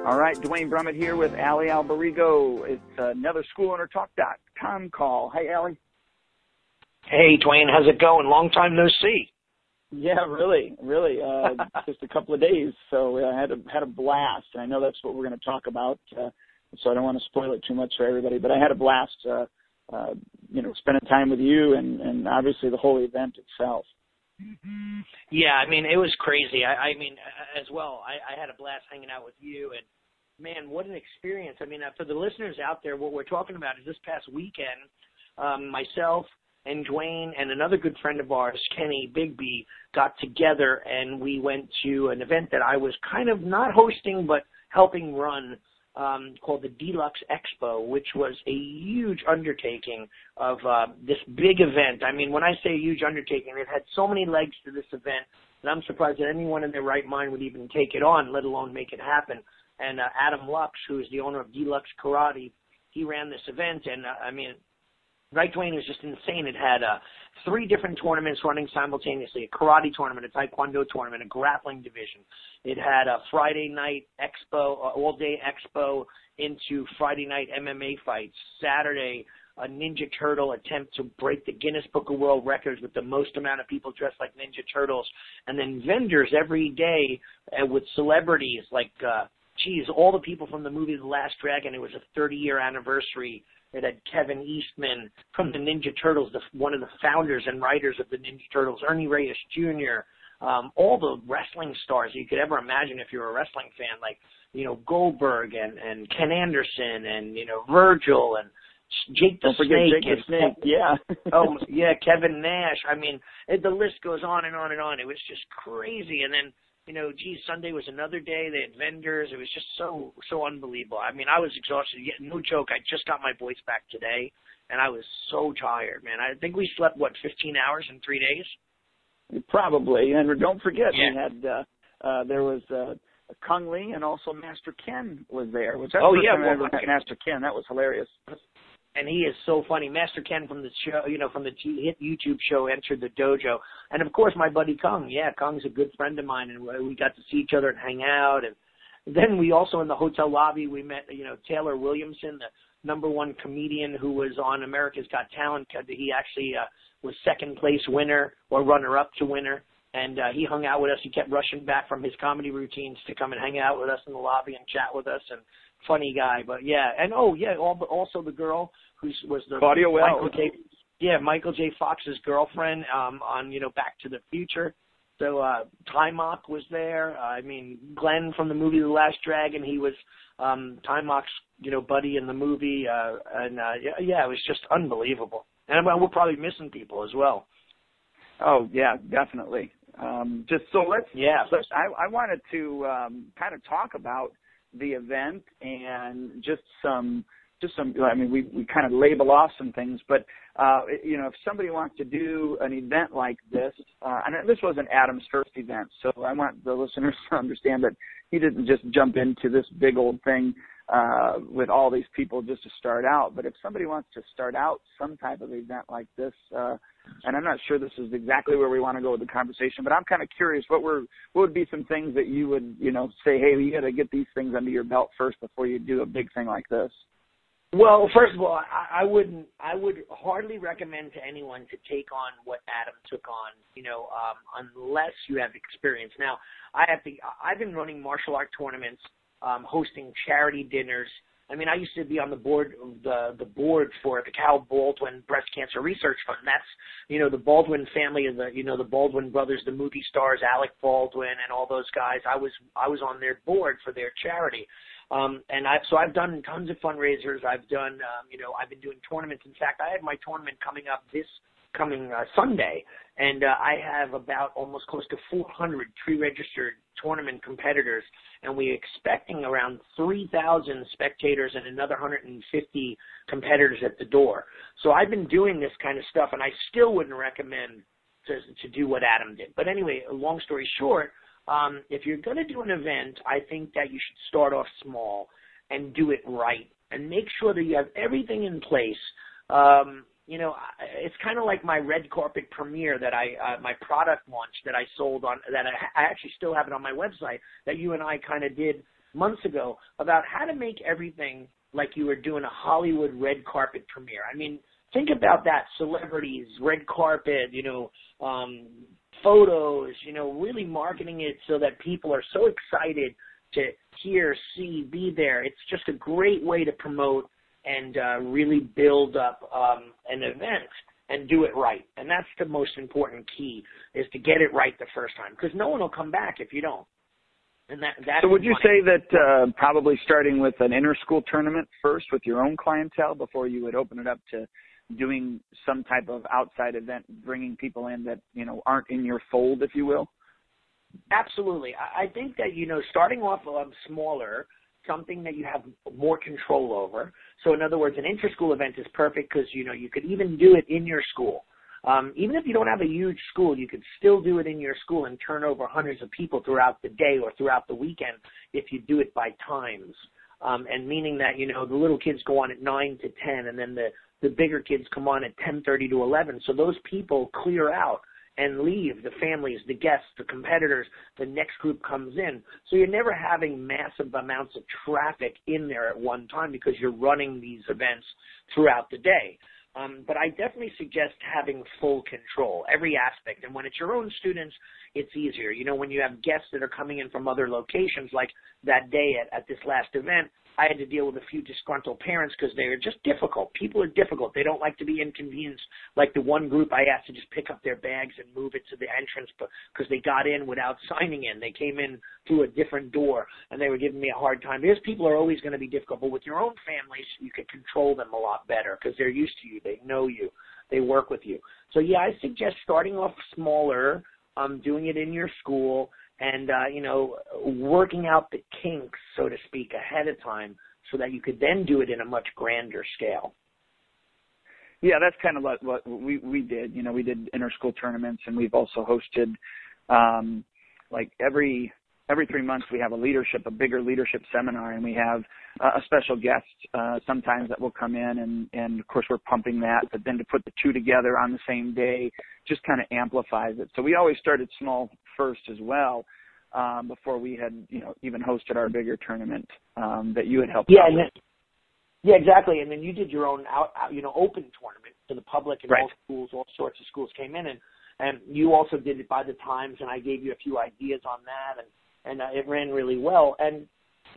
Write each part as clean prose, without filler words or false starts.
All right, Dwayne Brummett here with Ali Alberigo. It's another SchoolOwnerTalk.com call. Hey, Ali. Hey, Dwayne, how's it going? Long time no see. Yeah, really. Just a couple of days, so I had a blast. And I know that's what we're going to talk about, so I don't want to spoil it too much for everybody. But I had a blast, spending time with you and obviously the whole event itself. Yeah, I mean, it was crazy. I had a blast hanging out with you, and man, what an experience. I mean, for the listeners out there, what we're talking about is this past weekend, myself and Dwayne and another good friend of ours, Kenny Bigby, got together and we went to an event that I was kind of not hosting but helping run, called the Deluxe Expo, which was a huge undertaking of this big event. I mean, when I say huge undertaking, it had so many legs to this event that I'm surprised that anyone in their right mind would even take it on, let alone make it happen. And Adam Lux, who is the owner of Deluxe Karate, he ran this event, and Right, Dwayne, it was just insane. It had 3 different tournaments running simultaneously, a karate tournament, a taekwondo tournament, a grappling division. It had a Friday night expo, all-day expo into Friday night MMA fights. Saturday, a Ninja Turtle attempt to break the Guinness Book of World Records with the most amount of people dressed like Ninja Turtles. And then vendors every day with celebrities like, all the people from the movie The Last Dragon. It was a 30-year anniversary. It had Kevin Eastman from the Ninja Turtles, one of the founders and writers of the Ninja Turtles, Ernie Reyes Jr., all the wrestling stars you could ever imagine if you're a wrestling fan, like, Goldberg and Ken Anderson and, Virgil and Jake the Snake. Jake the Snake, yeah. Oh, yeah, Kevin Nash. I mean, the list goes on and on and on. It was just crazy. And then, Sunday was another day. They had vendors. It was just so unbelievable. I mean, I was exhausted. No joke. I just got my voice back today, and I was so tired, man. I think we slept, 15 hours in 3 days? Probably. And don't forget, we had, there was Kung Lee, and also Master Ken was there. I ever met Master Ken. That was hilarious. And he is so funny. Master Ken from the show, from the hit YouTube show, entered the dojo. And, of course, my buddy Kung. Yeah, Kung's a good friend of mine, and we got to see each other and hang out. And then we also, in the hotel lobby, we met, Taylor Williamson, the #1 comedian who was on America's Got Talent. He actually was second-place winner or runner-up to winner. And he hung out with us. He kept rushing back from his comedy routines to come and hang out with us in the lobby and chat with us. And funny guy, but yeah. And also the girl was the Claudia Wells. Michael J. Fox's girlfriend on Back to the Future. So Timok was there. I mean, Glenn from the movie The Last Dragon. He was Timok's buddy in the movie. It was just unbelievable. And we're probably missing people as well. Oh yeah, definitely. I wanted to kind of talk about the event and just some. I mean, we kind of label off some things, but if somebody wants to do an event like this, and this wasn't Adam's first event, so I want the listeners to understand that he didn't just jump into this big old thing with all these people just to start out. But if somebody wants to start out some type of event like this, and I'm not sure this is exactly where we want to go with the conversation, but I'm kind of curious, what would be some things that you would, say, hey, you got to get these things under your belt first before you do a big thing like this? Well, first of all, I would hardly recommend to anyone to take on what Adam took on, unless you have experience. Now, I've been running martial art tournaments, hosting charity dinners. I mean, I used to be on the board for the Cal Baldwin Breast Cancer Research Fund. That's, the Baldwin family of the Baldwin brothers, the movie stars, Alec Baldwin and all those guys. I was on their board for their charity. I've done tons of fundraisers. I've done, I've been doing tournaments. In fact, I have my tournament coming up this coming Sunday, and I have about almost close to 400 pre-registered tournament competitors, and we're expecting around 3,000 spectators and another 150 competitors at the door. So I've been doing this kind of stuff, and I still wouldn't recommend to do what Adam did. But anyway, long story short, if you're going to do an event, I think that you should start off small and do it right and make sure that you have everything in place. It's kind of like my red carpet premiere that my product launch that I sold on, that I actually still have it on my website, that you and I kind of did months ago about how to make everything like you were doing a Hollywood red carpet premiere. I mean, think about that, celebrities, red carpet, photos, really marketing it so that people are so excited to hear, see, be there. It's just a great way to promote and really build up an event and do it right. And that's the most important key, is to get it right the first time, because no one will come back if you don't. And so would you say that probably starting with an inter-school tournament first with your own clientele before you would open it up to doing some type of outside event, bringing people in that, aren't in your fold, if you will? Absolutely. I think that, starting off smaller, something that you have more control over. So in other words, an inter-school event is perfect because, you could even do it in your school. Even if you don't have a huge school, you could still do it in your school and turn over hundreds of people throughout the day or throughout the weekend if you do it by times. And meaning that, the little kids go on at 9 to 10, and then the bigger kids come on at 10:30 to 11. So those people clear out and leave, the families, the guests, the competitors, the next group comes in. So you're never having massive amounts of traffic in there at one time because you're running these events throughout the day. But I definitely suggest having full control, every aspect. And when it's your own students, it's easier. When you have guests that are coming in from other locations, like that day at this last event, I had to deal with a few disgruntled parents because they are just difficult. People are difficult. They don't like to be inconvenienced. Like the one group, I asked to just pick up their bags and move it to the entrance because they got in without signing in. They came in through a different door, and they were giving me a hard time. Because people are always going to be difficult. But with your own families, you can control them a lot better because they're used to you. They know you. They work with you. So, yeah, I suggest starting off smaller, doing it in your school, and, working out the kinks, so to speak, ahead of time so that you could then do it in a much grander scale. Yeah, that's kind of what we did. We did inter-school tournaments, and we've also hosted, like every 3 months we have a bigger leadership seminar, and we have a special guest sometimes that will come in, and of course we're pumping that, but then to put the two together on the same day just kind of amplifies it. So we always started small first as well, before we had, even hosted our bigger tournament that you had helped out with. Yeah, exactly. And then you did your own open tournament to the public, and right. All schools, all sorts of schools came in, and you also did it by the times, and I gave you a few ideas on that, and it ran really well. And,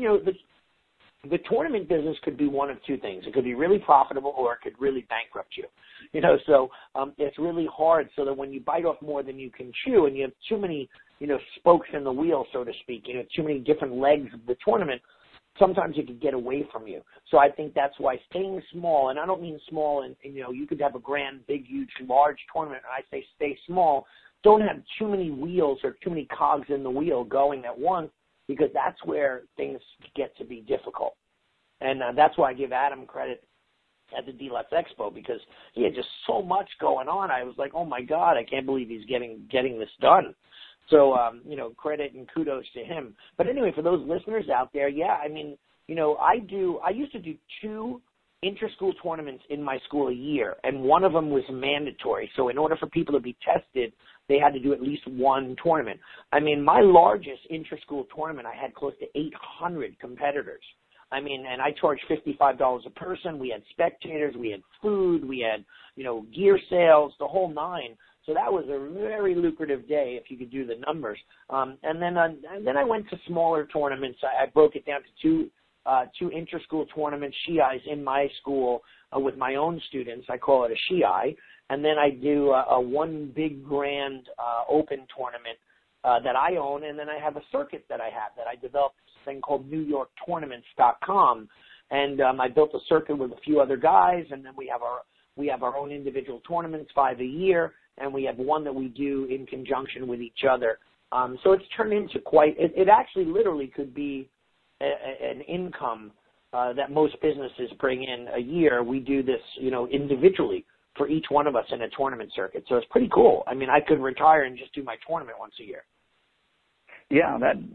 the tournament business could be one of two things. It could be really profitable, or it could really bankrupt you. So it's really hard, so that when you bite off more than you can chew, and you have too many, spokes in the wheel, so to speak, too many different legs of the tournament, sometimes it could get away from you. So I think that's why staying small, and I don't mean small, and you could have a grand, big, huge, large tournament, and I say stay small. Don't have too many wheels or too many cogs in the wheel going at once, because that's where things get to be difficult. And that's why I give Adam credit at the Deluxe Expo, because he had just so much going on. I was like, oh my God, I can't believe he's getting this done. So, credit and kudos to him. But anyway, for those listeners out there, yeah, I mean, I used to do 2 inter-school tournaments in my school a year, and one of them was mandatory. So in order for people to be tested, they had to do at least 1 tournament. I mean, my largest inter-school tournament, I had close to 800 competitors. I mean, and I charged $55 a person. We had spectators, we had food, we had, gear sales, the whole 9. So that was a very lucrative day if you could do the numbers. And then I went to smaller tournaments. I broke it down to two inter-school tournaments, Shi'is, in my school with my own students. I call it a Shi'i. And then I do a one big grand open tournament that I own. And then I have a circuit that I have that I developed, this thing called NewYorkTournaments.com. And I built a circuit with a few other guys. And then we have our own individual tournaments, 5 a year. And we have one that we do in conjunction with each other. So it's turned into it actually literally could be an income that most businesses bring in a year. We do this, individually for each one of us in a tournament circuit. So it's pretty cool. I mean, I could retire and just do my tournament once a year. Yeah,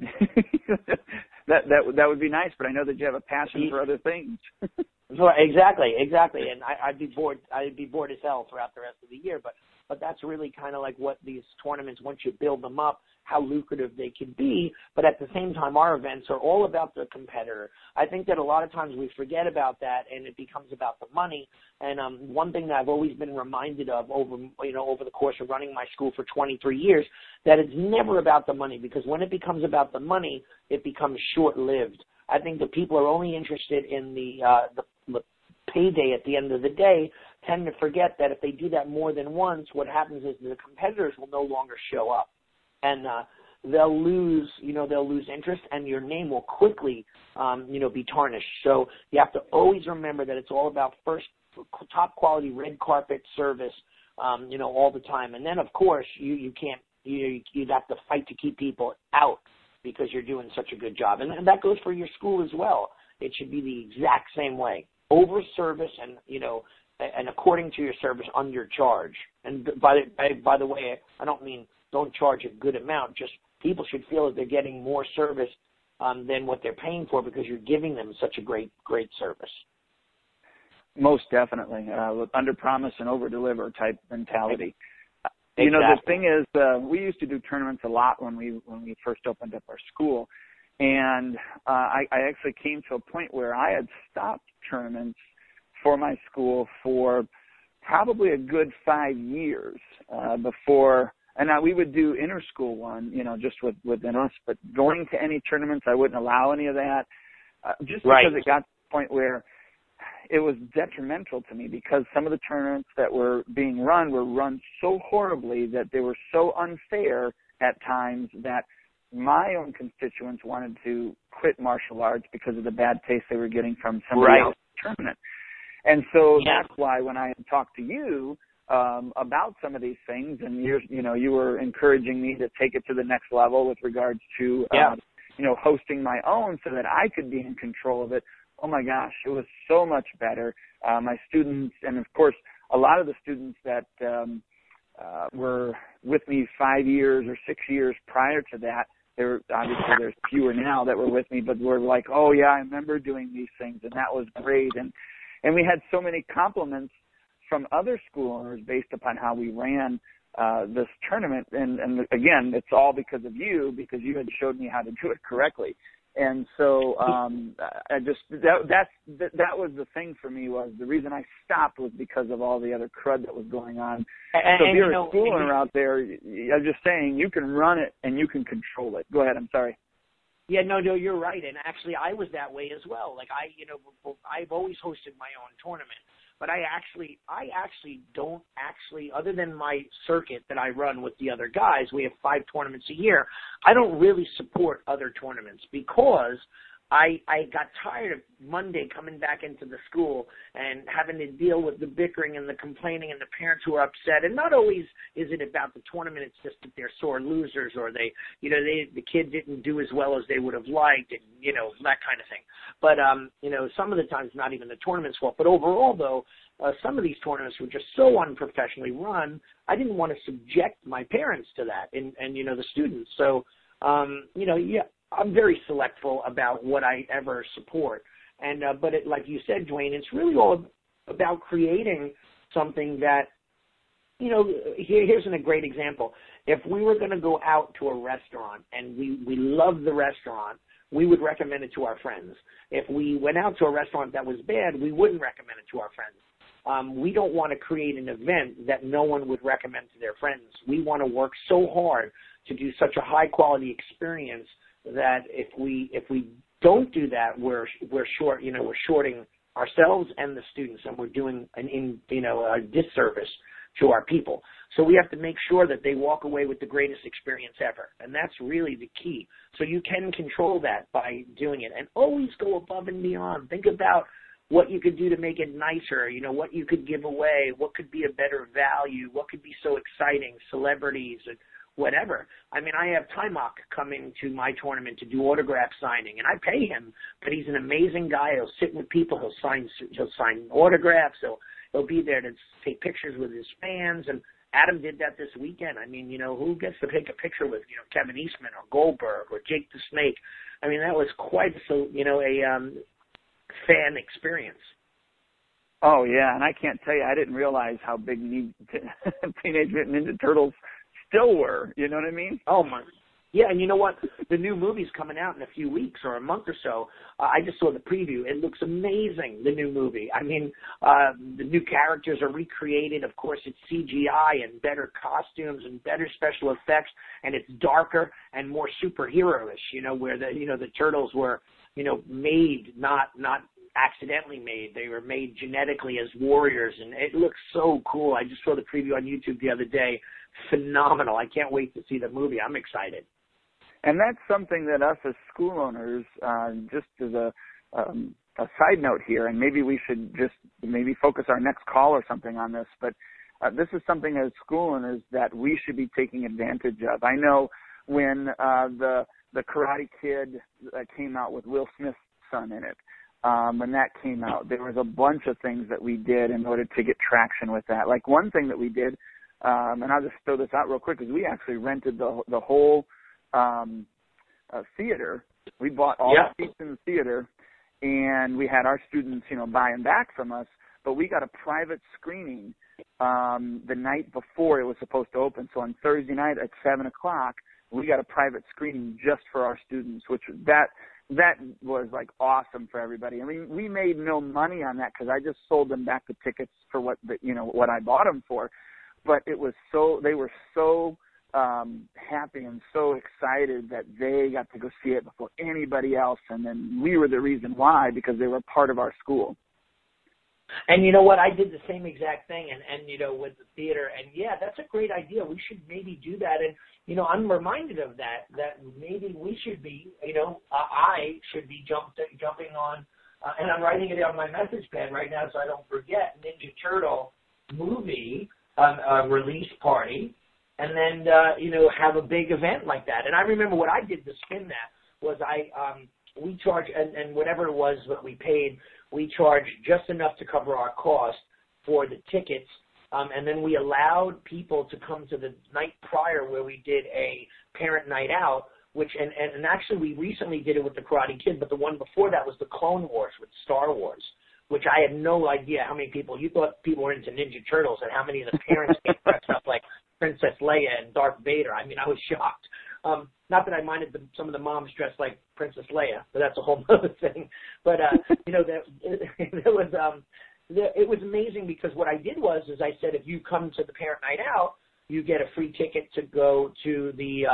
that would be nice, but I know that you have a passion for other things. Exactly. And I'd be bored as hell throughout the rest of the year. But but that's really kind of like what these tournaments, once you build them up, how lucrative they can be. But at the same time, our events are all about the competitor. I think that a lot of times we forget about that, and it becomes about the money. And one thing that I've always been reminded of over the course of running my school for 23 years, that it's never about the money, because when it becomes about the money, it becomes short-lived. I think that people are only interested in the payday at the end of the day, tend to forget that if they do that more than once, what happens is the competitors will no longer show up, and they'll lose interest, and your name will quickly, be tarnished. So you have to always remember that it's all about first top quality red carpet service, all the time, and then of course you'd have to fight to keep people out because you're doing such a good job, and that goes for your school as well. It should be the exact same way. Over service and according to your service, under charge. And by the way, I don't mean don't charge a good amount. Just people should feel that they're getting more service than what they're paying for, because you're giving them such a great service. Most definitely, under promise and over deliver type mentality. Exactly. The thing is, we used to do tournaments a lot when we first opened up our school, and I actually came to a point where I had stopped tournaments for my school for probably a good 5 years before. And now we would do inter-school one, just within us, but going to any tournaments, I wouldn't allow any of that, just right. because it got to the point where it was detrimental to me, because some of the tournaments that were being run were run so horribly that they were so unfair at times that my own constituents wanted to quit martial arts because of the bad taste they were getting from somebody else's tournament. And so that's why when I had talked to you about some of these things, and you were encouraging me to take it to the next level with regards to hosting my own so that I could be in control of it. Oh my gosh, it was so much better. My students, and of course, a lot of the students that were with me 5 years or 6 years prior to that, obviously there's fewer now that were with me, but were like, oh yeah, I remember doing these things, and that was great. And we had so many compliments from other school owners based upon how we ran this tournament. And again, it's all because of you, because you had showed me how to do it correctly. And so that was the thing for me, was the reason I stopped was because of all the other crud that was going on. So if you're a school owner out there, I'm just saying, you can run it and you can control it. Go ahead. I'm sorry. Yeah, no, you're right. And actually, I was that way as well. Like I've always hosted my own tournament, but I actually don't other than my circuit that I run with the other guys, we have 5 tournaments a year. I don't really support other tournaments, because I got tired of Monday coming back into the school and having to deal with the bickering and the complaining and the parents who are upset. And not always is it about the tournament. It's just that they're sore losers, or the kid didn't do as well as they would have liked, and, that kind of thing. But, some of the times not even the tournament's fault. But overall, though, some of these tournaments were just so unprofessionally run, I didn't want to subject my parents to that and the students. So, I'm very selectful about what I ever support. And but like you said, Dwayne, it's really all about creating something that, here's a great example. If we were going to go out to a restaurant and we love the restaurant, we would recommend it to our friends. If we went out to a restaurant that was bad, we wouldn't recommend it to our friends. We don't want to create an event that no one would recommend to their friends. We want to work so hard to do such a high quality experience that if we don't do that, we're shorting ourselves and the students, and we're doing a disservice to our people. So we have to make sure that they walk away with the greatest experience ever, and that's really the key. So you can control that by doing it, and always go above and beyond. Think about what you could do to make it nicer, what you could give away, what could be a better value, what could be so exciting, celebrities and whatever. I mean, I have Timok coming to my tournament to do autograph signing, and I pay him, but he's an amazing guy. He'll sit with people. He'll sign autographs. He'll be there to take pictures with his fans. And Adam did that this weekend. I mean, who gets to take a picture with, Kevin Eastman or Goldberg or Jake the Snake? I mean, that was quite a fan experience. Oh yeah, and I can't tell you, I didn't realize how big Teenage Mutant Ninja Turtles still were. You know what I mean? Oh my. Yeah, and you know what? The new movie's coming out in a few weeks or a month or so. I just saw the preview. It looks amazing, the new movie. I mean, the new characters are recreated. Of course, it's CGI and better costumes and better special effects, and it's darker and more superhero-ish, you know, where the turtles were, you know, made, not accidentally made. They were made genetically as warriors, and it looks so cool. I just saw the preview on YouTube the other day. Phenomenal. I can't wait to see the movie. I'm excited. And that's something that us as school owners, just as a side note here, and maybe we should just maybe focus our next call or something on this, but this is something as school owners that we should be taking advantage of. I know when the Karate Kid came out with Will Smith's son in it, when that came out, there was a bunch of things that we did in order to get traction with that. Like one thing that we did, and I'll just throw this out real quick, is we actually rented the whole theater. We bought all the seats in the theater, and we had our students, you know, buy them back from us, but we got a private screening the night before it was supposed to open. So on Thursday night at 7 o'clock, we got a private screening just for our students, which that was like awesome for everybody. I mean, we made no money on that because I just sold them back the tickets for what I bought them for. But they were so happy and so excited that they got to go see it before anybody else, and then we were the reason why, because they were part of our school. And you know what? I did the same exact thing, and you know, with the theater. And yeah, that's a great idea. We should maybe do that. And you know, I'm reminded of that maybe we should be, you know, I should be jumping on, and I'm writing it on my message pad right now so I don't forget, Ninja Turtle movie release party, and then you know, have a big event like that. And I remember what I did to spin that was we charged, and whatever it was that we paid, we charged just enough to cover our cost for the tickets, and then we allowed people to come to the night prior where we did a parent night out, which, and actually we recently did it with the Karate Kid, but the one before that was the Clone Wars with Star Wars, which I had no idea how many people, you thought people were into Ninja Turtles, and how many of the parents came dressed up like Princess Leia and Darth Vader. I mean, I was shocked. Not that I minded some of the moms dressed like Princess Leia, but that's a whole other thing. But you know, it was amazing, because what I did was I said, if you come to the parent night out, you get a free ticket to go to the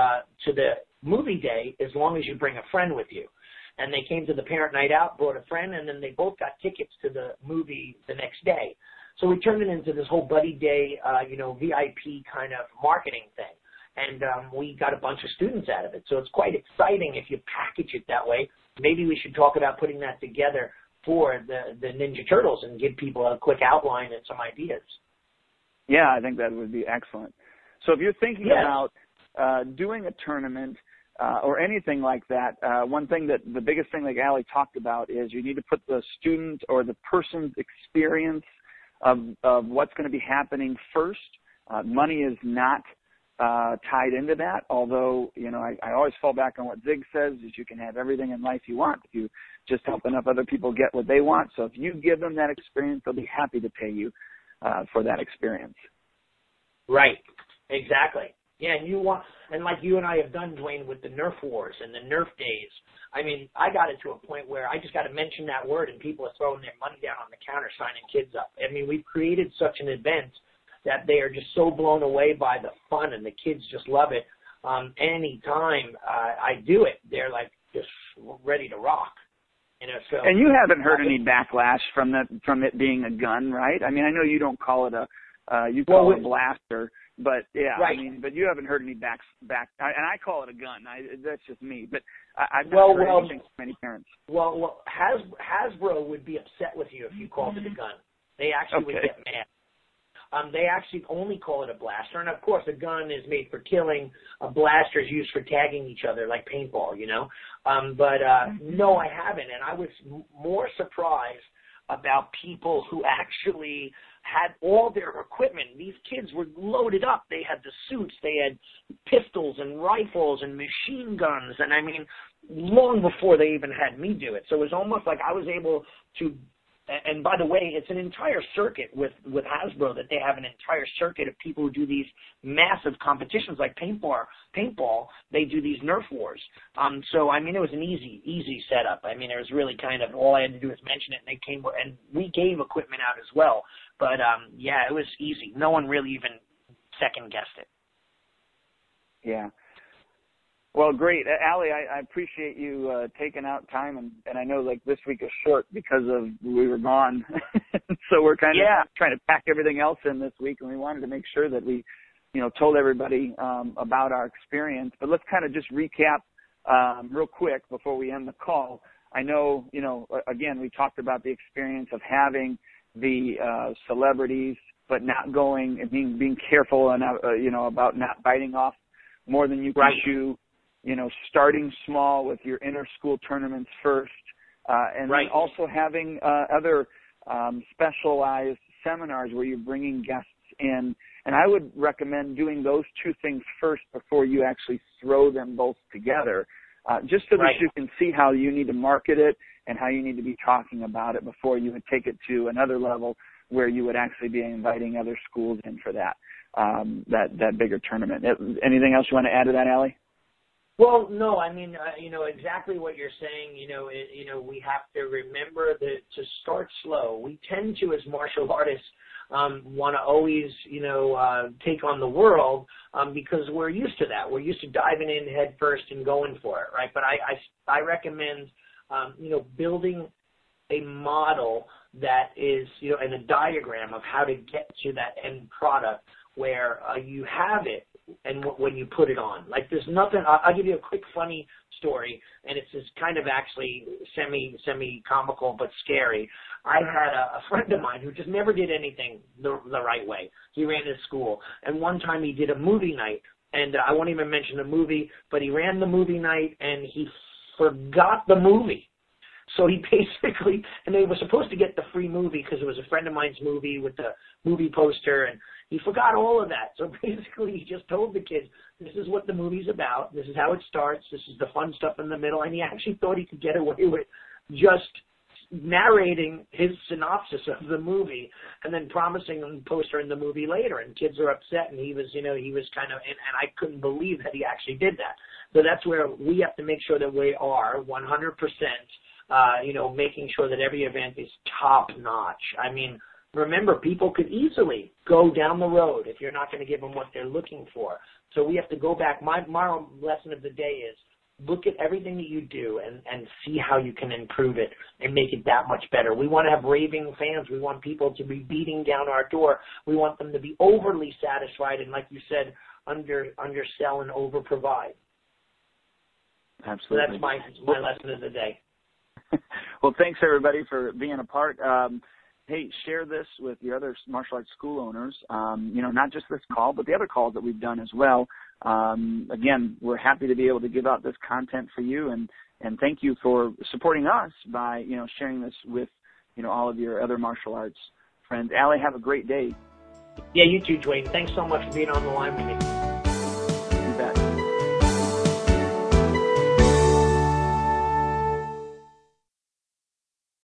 movie day as long as you bring a friend with you. And they came to the parent night out, brought a friend, and then they both got tickets to the movie the next day. So we turned it into this whole buddy day, you know, VIP kind of marketing thing. And we got a bunch of students out of it. So it's quite exciting if you package it that way. Maybe we should talk about putting that together for the Ninja Turtles and give people a quick outline and some ideas. Yeah, I think that would be excellent. So if you're thinking about doing a tournament or anything like that, one thing that the biggest thing like Allie talked about is you need to put the student or the person's experience of what's going to be happening first. Money is not tied into that, although, you know, I always fall back on what Zig says, is you can have everything in life you want if you just help enough other people get what they want. So if you give them that experience, they'll be happy to pay you for that experience. Right. Exactly. Yeah, and like you and I have done, Dwayne, with the Nerf Wars and the Nerf Days. I mean, I got it to a point where I just got to mention that word and people are throwing their money down on the counter signing kids up. I mean, we've created such an event that they are just so blown away by the fun, and the kids just love it. Anytime I do it, they're like just ready to rock. You know, so. And you haven't heard any backlash from it being a gun, right? I mean, I know you don't call it it a blaster, but yeah, right. I mean, but you haven't heard any and I call it a gun. That's just me, but I've not heard anything from many parents. Well, Hasbro would be upset with you if you called it a gun. They actually would get mad. They actually only call it a blaster. And, of course, a gun is made for killing. A blaster is used for tagging each other like paintball, you know. But no, I haven't. And I was more surprised about people who actually had all their equipment. These kids were loaded up. They had the suits. They had pistols and rifles and machine guns. And, I mean, long before they even had me do it. So it was almost like I was able to and by the way, it's an entire circuit with Hasbro that they have an entire circuit of people who do these massive competitions like paintball. They do these Nerf wars. So I mean, it was an easy setup. I mean, it was really kind of all I had to do was mention it, and they came, and we gave equipment out as well. But yeah, it was easy. No one really even second guessed it. Yeah. Well, great. Allie, I appreciate you taking out time, and I know like this week is short because of we were gone. So we're kind of trying to pack everything else in this week, and we wanted to make sure that we, told everybody about our experience. But let's kind of just recap real quick before we end the call. I know, again, we talked about the experience of having the celebrities, but not going and being careful and about not biting off more than you can chew. Starting small with your inter-school tournaments first, and then also having other specialized seminars where you're bringing guests in. And I would recommend doing those two things first before you actually throw them both together, just so that you can see how you need to market it and how you need to be talking about it before you would take it to another level where you would actually be inviting other schools in for that bigger tournament. Anything else you want to add to that, Allie? Well, no, I mean, exactly what you're saying. We have to remember to start slow. We tend to, as martial artists, want to always, take on the world because we're used to that. We're used to diving in head first and going for it, right? But I recommend, building a model that is, and a diagram of how to get to that end product where you have it. And when you put it on, like there's nothing. I'll give you a quick funny story, and it's just kind of actually semi comical but scary. I had a friend of mine who just never did anything the right way. He ran his school, and one time he did a movie night, and I won't even mention the movie, but he ran the movie night and he forgot the movie. So he basically, and they were supposed to get the free movie because it was a friend of mine's movie with the movie poster, and he forgot all of that. So basically he just told the kids, this is what the movie's about, this is how it starts, this is the fun stuff in the middle, and he actually thought he could get away with just narrating his synopsis of the movie and then promising them the poster in the movie later, and kids are upset, and he was kind of, and I couldn't believe that he actually did that. So that's where we have to make sure that we are 100%, making sure that every event is top notch. I mean, remember, people could easily go down the road if you're not going to give them what they're looking for. So we have to go back. My moral lesson of the day is look at everything that you do and see how you can improve it and make it that much better. We want to have raving fans. We want people to be beating down our door. We want them to be overly satisfied and, like you said, undersell and over-provide. Absolutely. So that's my lesson of the day. Well, thanks, everybody, for being a part. Hey, share this with your other martial arts school owners, not just this call, but the other calls that we've done as well. Again, we're happy to be able to give out this content for you, and thank you for supporting us by, sharing this with, all of your other martial arts friends. Allie, have a great day. Yeah, you too, Dwayne. Thanks so much for being on the line with me.